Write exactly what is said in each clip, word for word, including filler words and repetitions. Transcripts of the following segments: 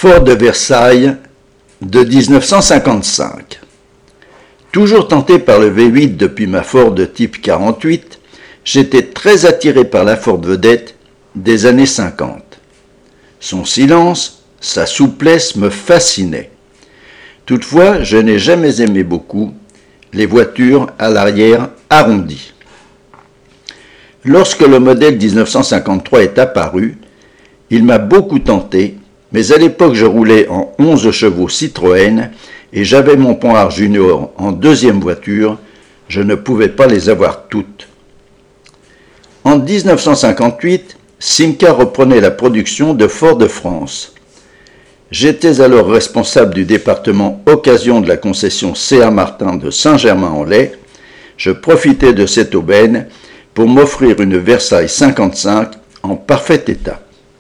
Fort de Versailles de dix-neuf cent cinquante-cinq. Toujours tenté par le V huit depuis ma Ford de type quarante-huit, j'étais très attiré par la Ford vedette des années cinquante. Son silence, sa souplesse me fascinaient. Toutefois, je n'ai jamais aimé beaucoup les voitures à l'arrière arrondies. Lorsque le modèle dix-neuf cent cinquante-trois est apparu, il m'a beaucoup tenté, mais à l'époque je roulais en onze chevaux Citroën et j'avais mon Panhard Junior en deuxième voiture, je ne pouvais pas les avoir toutes. En dix-neuf cent cinquante-huit, Simca reprenait la production de Ford de France. J'étais alors responsable du département occasion de la concession C A Martin de Saint-Germain-en-Laye. Je profitais de cette aubaine pour m'offrir une Versailles cinquante-cinq en parfait état.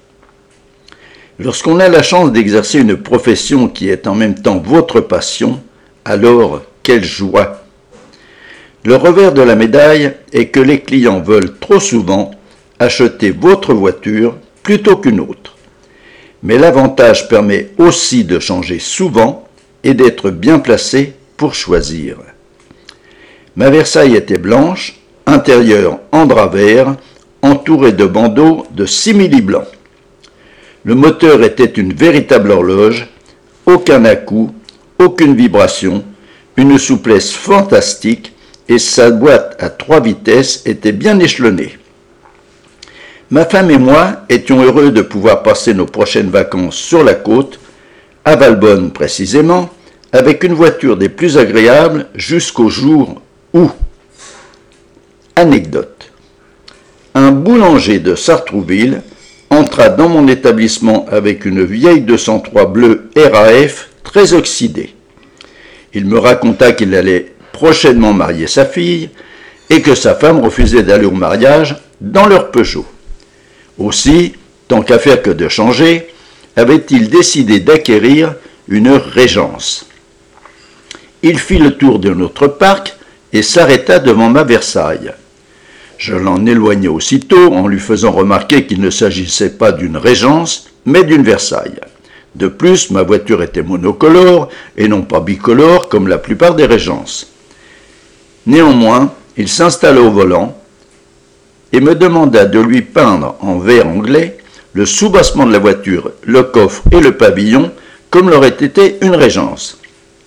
Lorsqu'on a la chance d'exercer une profession qui est en même temps votre passion, alors quelle joie! Le revers de la médaille est que les clients veulent trop souvent acheter votre voiture plutôt qu'une autre. Mais l'avantage permet aussi de changer souvent et d'être bien placé pour choisir. Ma Versailles était blanche, intérieure en drap vert, entourée de bandeaux de simili blanc. Le moteur était une véritable horloge, aucun à-coup, aucune vibration, une souplesse fantastique et sa boîte à trois vitesses était bien échelonnée. Ma femme et moi étions heureux de pouvoir passer nos prochaines vacances sur la côte, à Valbonne précisément, avec une voiture des plus agréables jusqu'au jour où... Anecdote. Un boulanger de Sartrouville entra dans mon établissement avec une vieille deux cent trois bleue R A F très oxydée. Il me raconta qu'il allait prochainement marier sa fille et que sa femme refusait d'aller au mariage dans leur Peugeot. Aussi, tant qu'à faire que de changer, avait-il décidé d'acquérir une Régence. Il fit le tour de notre parc et s'arrêta devant ma Versailles. Je l'en éloignai aussitôt en lui faisant remarquer qu'il ne s'agissait pas d'une Régence, mais d'une Versailles. De plus, ma voiture était monocolore et non pas bicolore comme la plupart des Régences. Néanmoins, il s'installa au volant et me demanda de lui peindre en vert anglais le soubassement de la voiture, le coffre et le pavillon comme l'aurait été une Régence.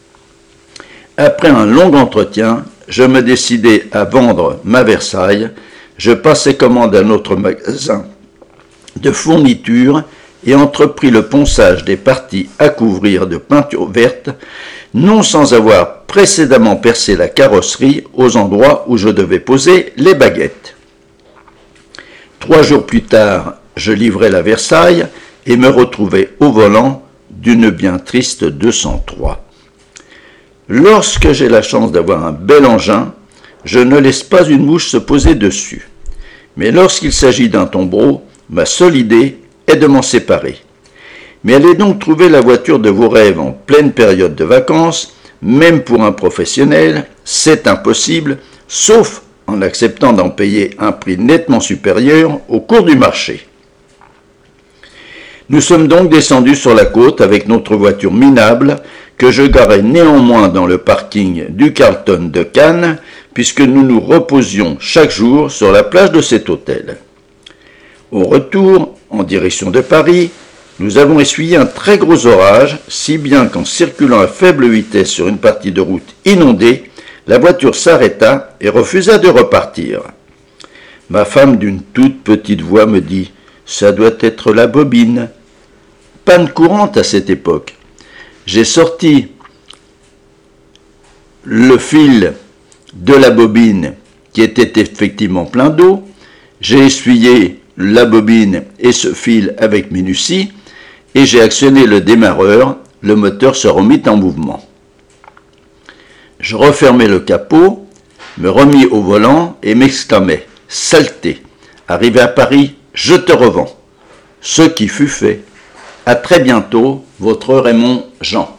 Après un long entretien, je me décidai à vendre ma Versailles. Je passai commande à notre magasin de fournitures et entrepris le ponçage des parties à couvrir de peinture verte, non sans avoir précédemment percé la carrosserie aux endroits où je devais poser les baguettes. Trois jours plus tard, je livrai la Versailles et me retrouvai au volant d'une bien triste deux cent trois. Lorsque j'ai la chance d'avoir un bel engin, je ne laisse pas une mouche se poser dessus. Mais lorsqu'il s'agit d'un tombereau, ma seule idée est de m'en séparer. Mais allez donc trouver la voiture de vos rêves en pleine période de vacances, même pour un professionnel, c'est impossible, sauf en acceptant d'en payer un prix nettement supérieur au cours du marché. Nous sommes donc descendus sur la côte avec notre voiture minable, que je garai néanmoins dans le parking du Carlton de Cannes, puisque nous nous reposions chaque jour sur la plage de cet hôtel. Au retour, en direction de Paris, nous avons essuyé un très gros orage, si bien qu'en circulant à faible vitesse sur une partie de route inondée, la voiture s'arrêta et refusa de repartir. Ma femme d'une toute petite voix me dit « Ça doit être la bobine ». Panne courante à cette époque. J'ai sorti le fil de la bobine qui était effectivement plein d'eau. J'ai essuyé la bobine et ce fil avec minutie et j'ai actionné le démarreur. Le moteur se remit en mouvement. Je refermai le capot, me remis au volant et m'exclamai « Saleté ! Arrivé à Paris, je te revends !» Ce qui fut fait. À très bientôt, votre Raymond Jean.